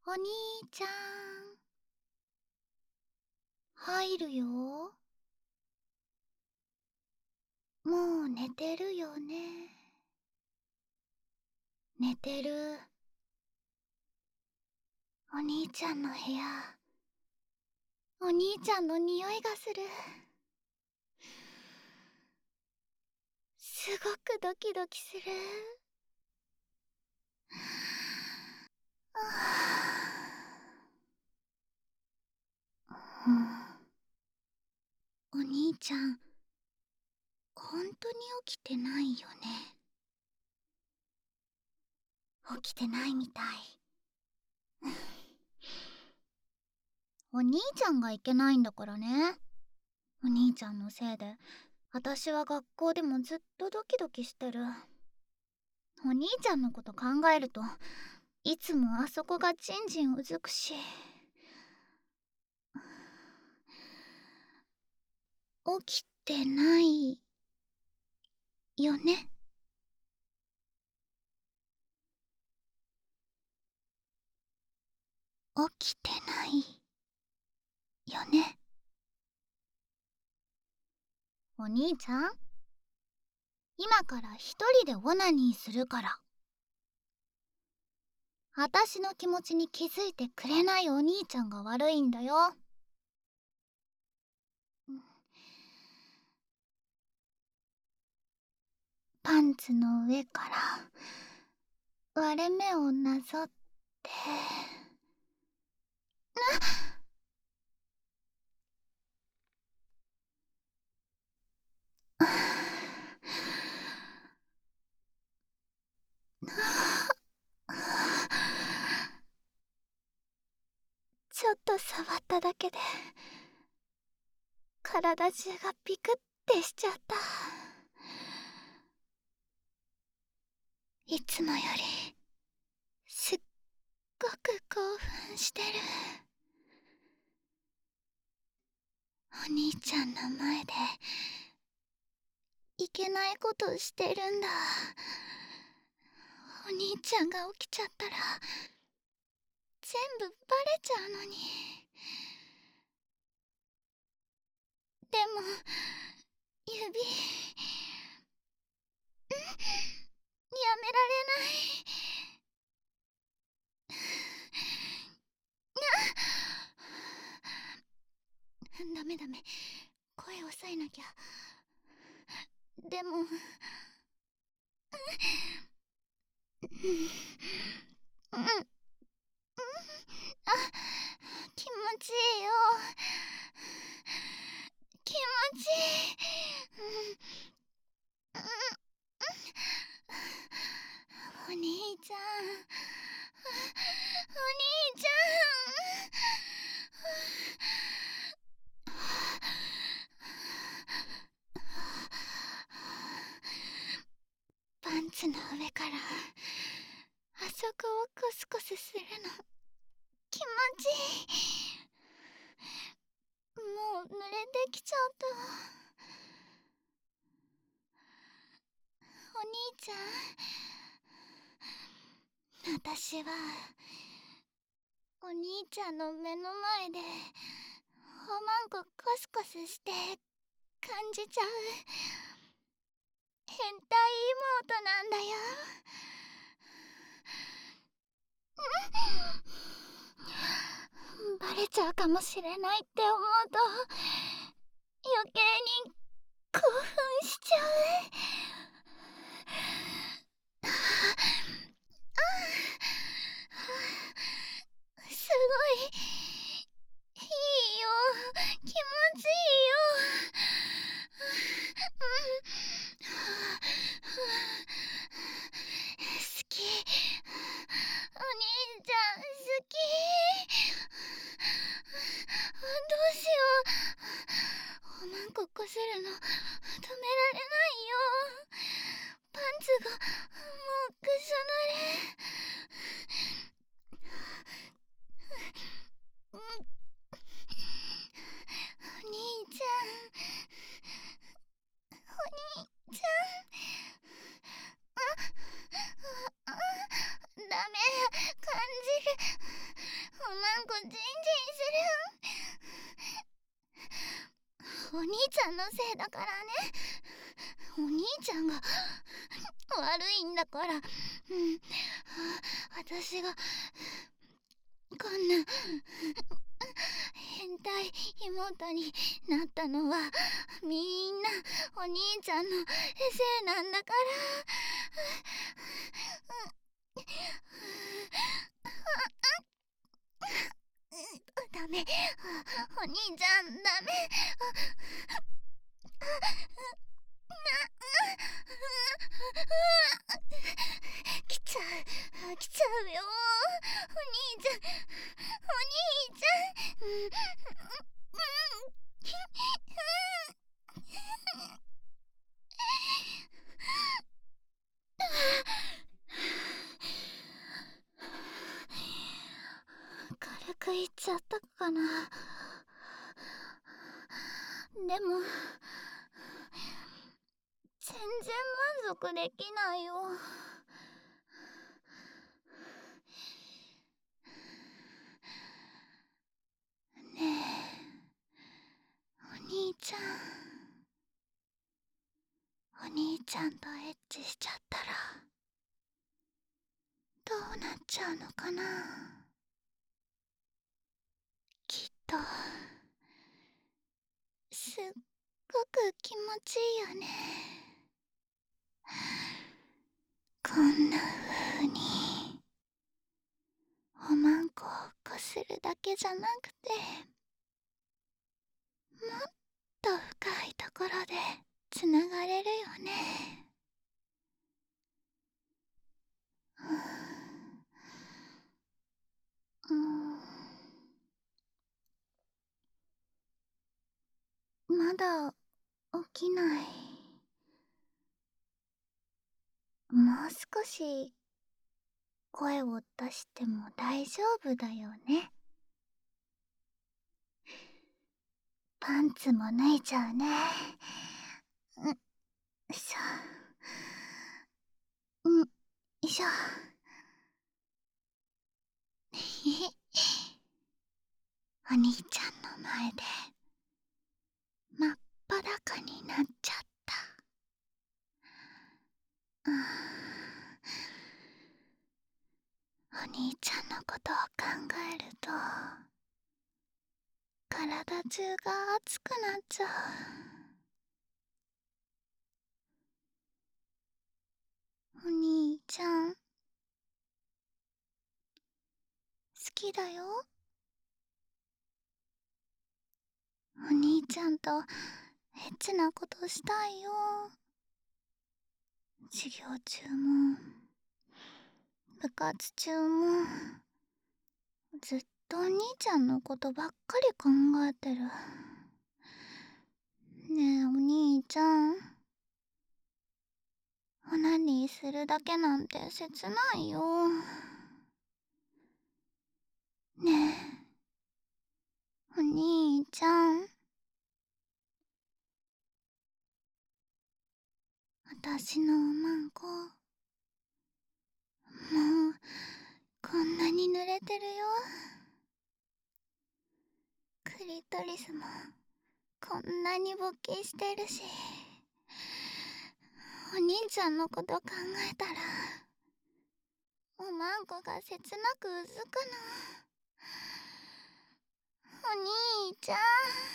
お兄ちゃん、入るよ。もう寝てるよね。寝てる。お兄ちゃんの部屋、お兄ちゃんの匂いがする。すごくドキドキする。うん、お兄ちゃん、本当に起きてないよね。起きてないみたい。お兄ちゃんがいけないんだからね。お兄ちゃんのせいで私は学校でもずっとドキドキしてる。お兄ちゃんのこと考えるといつもあそこがジンジンうずくし、起きてないよね。起きてないよね。お兄ちゃん、今から一人でオナニーするから。私の気持ちに気づいてくれないお兄ちゃんが悪いんだよ。パンツの上から割れ目をなぞって。ちょっと触っただけで体中がピクってしちゃった。いつもよりすっごく興奮してる。お兄ちゃんの前でいけないことしてるんだ。お兄ちゃんが起きちゃったら全部バレちゃうのに。でも指やめられない。ダメダメ、声抑えなきゃ。でもあ、気持ちいいよ。気持ちいい。お兄ちゃん、お兄ちゃん。パンツの上からあそこをコスコスするの気持ちいい。もう濡れてきちゃった。お兄ちゃん、私はお兄ちゃんの目の前でおまんこコスコスして感じちゃう変態妹なんだよ。バレちゃうかもしれないって思うと余計に興奮しちゃう。すごいいいよ、気持ちいいよ。好き、お兄ちゃん好き。どうしよう、おまんここするの止められないよ。パンツがもうぐしょ濡れ。お兄ちゃん、お兄ちゃん。ダメ、感じる。 まんこジンジンするん。お兄ちゃんのせいだからね。お兄ちゃんが悪いんだから。私がこんな変態妹になったのはみんなお兄ちゃんのせいなんだから。ダメ、お兄ちゃんダメ。来ちゃうよお兄ちゃん、お兄ちゃん。軽く言っちゃったかな。でも全然満足できないよ。ねえ、お兄ちゃん。お兄ちゃんとエッチしちゃったらどうなっちゃうのかな。きっとすっごく気持ちいいよね。こんな風におまんこをこするだけじゃなくて、もっと深いところでつながれるよね。まだ起きない。もう少し声を出しても大丈夫だよね。パンツも脱いじゃうね。よいしょ。よいしょ。お兄ちゃんの前で真っ裸になっちゃった。お兄ちゃんのことを考えると体中が熱くなっちゃう。お兄ちゃん好きだよ。お兄ちゃんとエッチなことしたいよ。授業中も部活中もずっとお兄ちゃんのことばっかり考えてる。ねえお兄ちゃん、オナニーするだけなんて切ないよ。ねえお兄ちゃん、私のおまんこもうこんなに濡れてるよ。クリトリスもこんなに勃起してるし、お兄ちゃんのこと考えたらおまんこが切なくうずくの。お兄ちゃん。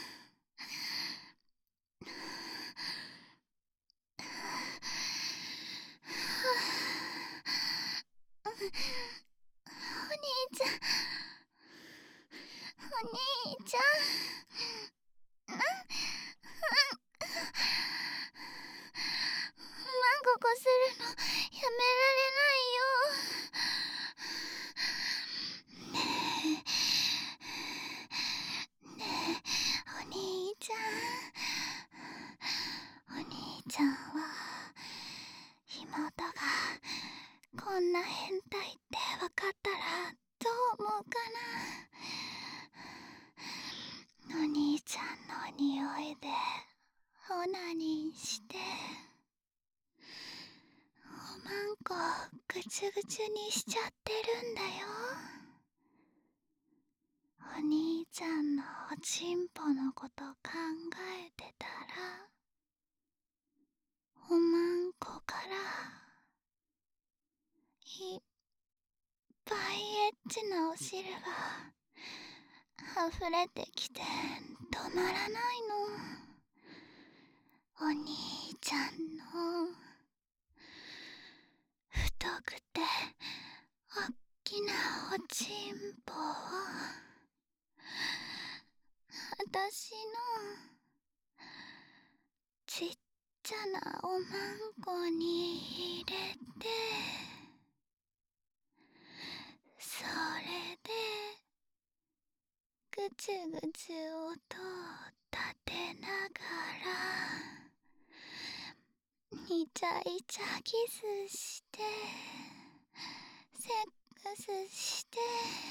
お兄ちゃん、お兄ちゃん。マンコこするのやめられないよ。ねえお兄ちゃん。お兄ちゃんは妹がこんな変態って分かったらどう思うかな。お兄ちゃんの匂いでオナニーしておまんこぐちゅぐちゅにしちゃってるんだよ。 ちんぽのこと考えてたら、おまんこからいっぱいエッチなお汁が溢れてきて止まらないの。お兄ちゃんの太くておっきなおちんぽをあたしのちっちゃなおまんこに入れて、それでぐちゅぐちゅ音を立てながらイチャイチャキスしてセックスして、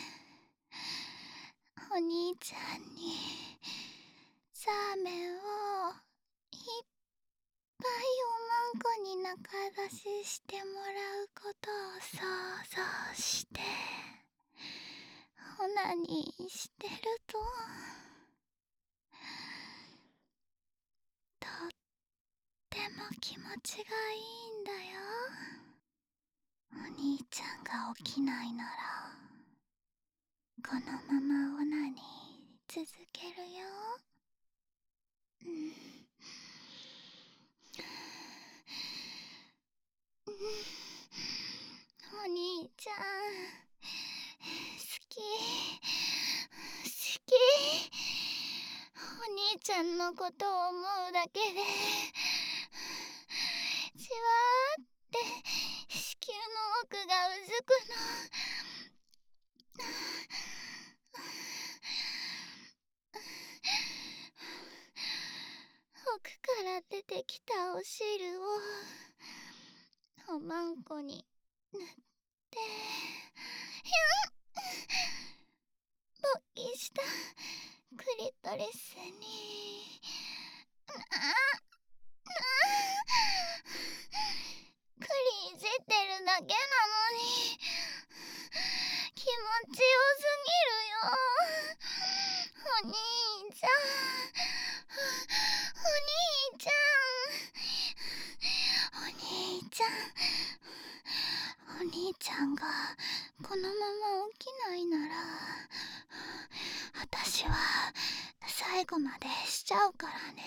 お兄ちゃんにザーメンをいっぱいおまんこに仲出ししてもらうことを想像してオナニーしてると、とっても気持ちがいいんだよ。お兄ちゃんが起きないならこのままオナニー続けるよ。お兄ちゃん好き好き。お兄ちゃんのことを思うだけでじわーって子宮の奥がうずくの。奥から出てきたお汁をおまんこに塗って勃起したクリトリスにクリいじってるだけなのに気持ちよすぎるよ。お兄ちゃんお兄ちゃんお兄ちゃんお兄ちゃんがこのまま起きないなら私は最後までしちゃうからね。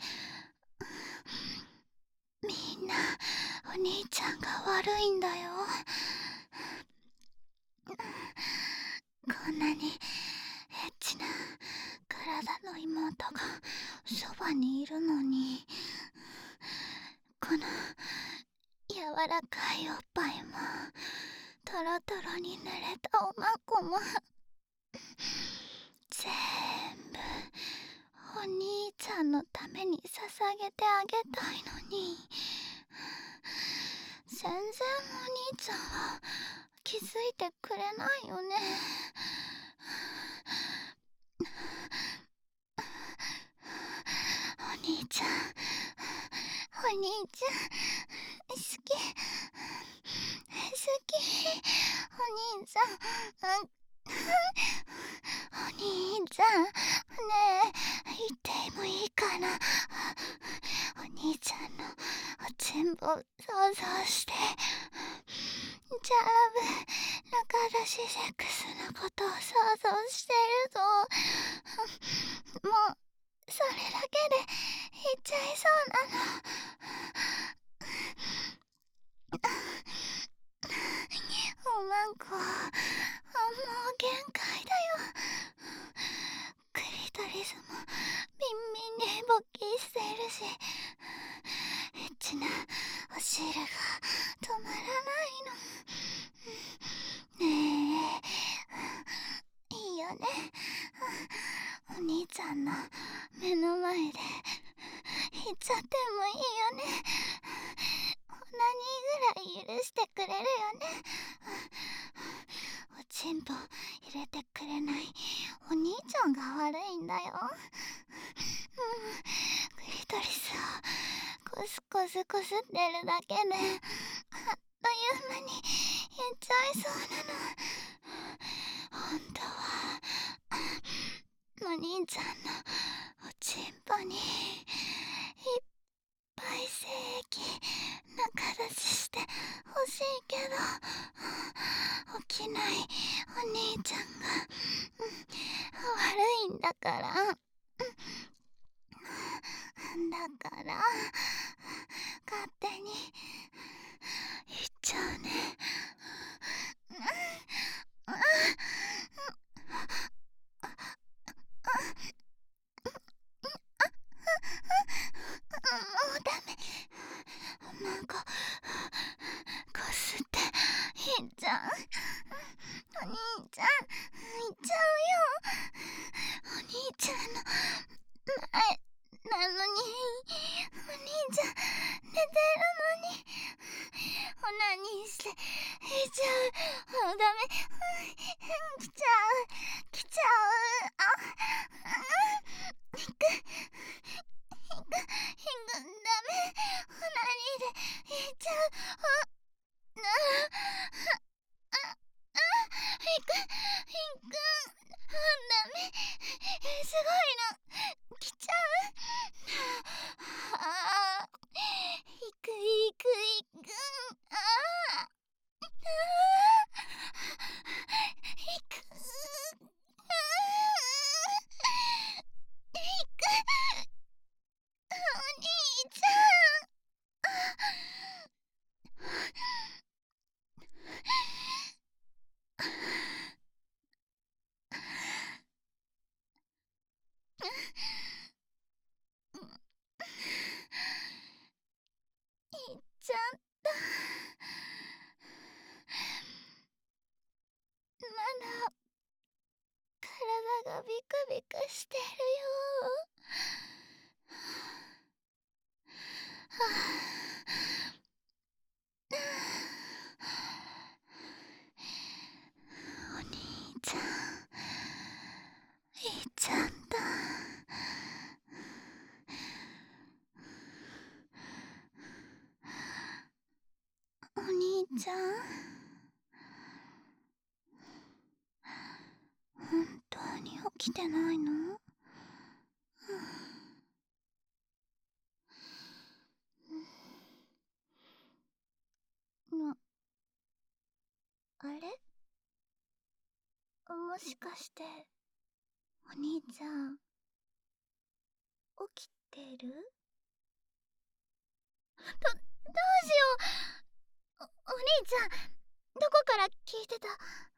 みんなお兄ちゃんが悪いんだよ。こんなにエッチな体の妹がそばにいるのに、この柔らかいおっぱいもトロトロに濡れたおまんこも全部お兄ちゃんのために捧げてあげたいのに、全然お兄ちゃんは気づいてくれないよね。お兄ちゃんお兄ちゃん好きお兄ちゃんお兄ちゃんねえ言ってもいいかな。お兄ちゃんのおちんぽ想像してジャブ中出しセックスのことを想像してるともうそれだけで言っちゃいそうなの。おまんこもう限界だよ。クリトリスもビンビンに勃起しているし、エッチなお汁が止まらないの。ねえいいよね。お兄ちゃんの目の前で言っちゃってもいいよね。オナニーぐらい許してくれるよね。おちんぽ入れてくれないお兄ちゃんが悪いんだよ。クリトリスをコスコスコスってるだけであっという間に言っちゃいそうなの。本当はお兄兄ちゃんのおちんぽにいっぱい精液中出ししてほしいけど起きないお兄ちゃんが、悪いんだから、だから勝手に言っちゃうね。もうダメ。孫こすっていっちゃう。お兄ちゃんいっちゃうよ。お兄ちゃんの前なのに、お兄ちゃん寝てるのにオナニーしていっちゃう。もうダメ。来ちゃう来ちゃう。引くダメ。オナニーでいっちゃう。引くダメ。すごいの来ちゃう。引く引くお兄ちゃん。いっちゃった。まだ体がビクビクしてるよ。お兄ちゃんいっちゃった。お兄ちゃん本当に起きてないの？あれ？もしかしてお兄ちゃん起きてる？どうしよう。お兄ちゃんどこから聞いてた？